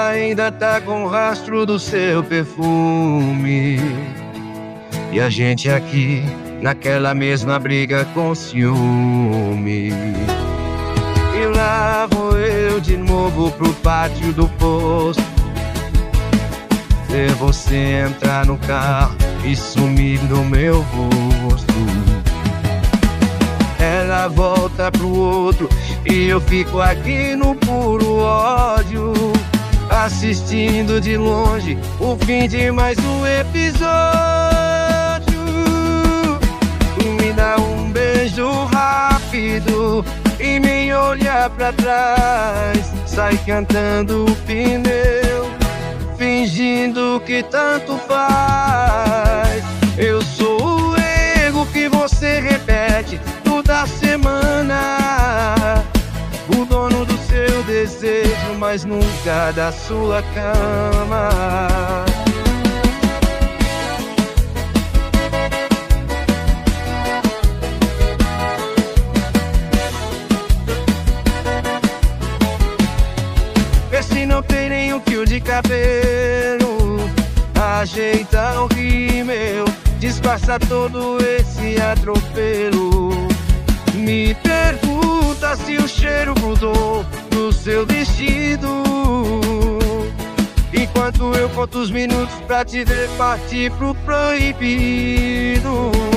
ainda tá com o rastro do seu perfume. E a gente aqui naquela mesma briga com ciúme. E lá vou eu de novo pro pátio do posto, ver você entrar no carro e sumir do meu rosto. Ela volta pro outro e eu fico aqui no puro ódio, assistindo de longe o fim de mais um episódio. Me dá um beijo rápido e me olha pra trás, sai cantando o pneu, fingindo que tanto faz. Eu sou o erro que você repete toda semana, o dono do seu desejo, mas nunca da sua cama. Vê se não tem nenhum fio de cabelo, ajeita o rímel, disfarça todo esse atropelo. Me pergunta se o cheiro grudou no seu vestido, enquanto eu conto os minutos pra te ver partir pro proibido.